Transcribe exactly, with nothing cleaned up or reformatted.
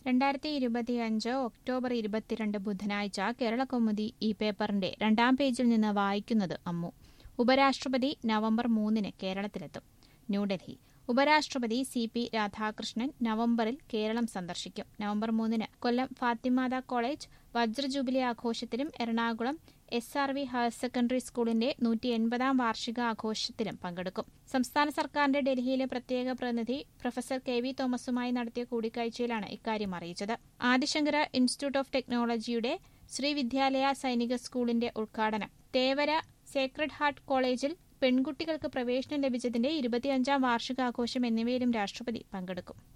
രണ്ടായിരത്തി ഇരുപത്തിയഞ്ച് ഒക്ടോബർ ഇരുപത്തിരണ്ട് ബുധനാഴ്ച കേരളകൗമുദി ഈ പേപ്പറിന്റെ രണ്ടാം പേജിൽ നിന്ന് വായിക്കുന്നത് അമ്മു. ഉപരാഷ്ട്രപതി നവംബർ മൂന്നിന് കേരളത്തിലെത്തും. ന്യൂഡൽഹി. ഉപരാഷ്ട്രപതി സി പി രാധാകൃഷ്ണൻ നവംബറിൽ കേരളം സന്ദർശിക്കും. നവംബർ മൂന്നിന് കൊല്ലം ഫാത്തിമാത കോളേജ് വജ്രജൂബിലി ആഘോഷത്തിലും Ernakulam S R V higher secondary സ്കൂളിന്റെ നൂറ്റി എൺപതാം വാർഷികാഘോഷത്തിലും പങ്കെടുക്കും. സംസ്ഥാന സർക്കാരിന്റെ ഡൽഹിയിലെ പ്രത്യേക പ്രതിനിധി പ്രൊഫസർ കെ വി തോമസുമായി നടത്തിയ കൂടിക്കാഴ്ചയിലാണ് ഇക്കാര്യം അറിയിച്ചത്. ആദിശങ്കര ഇൻസ്റ്റിറ്റ്യൂട്ട് ഓഫ് ടെക്നോളജിയുടെ ശ്രീവിദ്യാലയ സൈനിക സ്കൂളിന്റെ ഉദ്ഘാടനം, തേവര സേക്രഡ് ഹാർട്ട് കോളേജിൽ പെൺകുട്ടികൾക്ക് പ്രവേശനം ലഭിച്ചതിന്റെ ഇരുപത്തിയഞ്ചാം വാർഷികാഘോഷം എന്നിവയിലും രാഷ്ട്രപതി പങ്കെടുക്കും.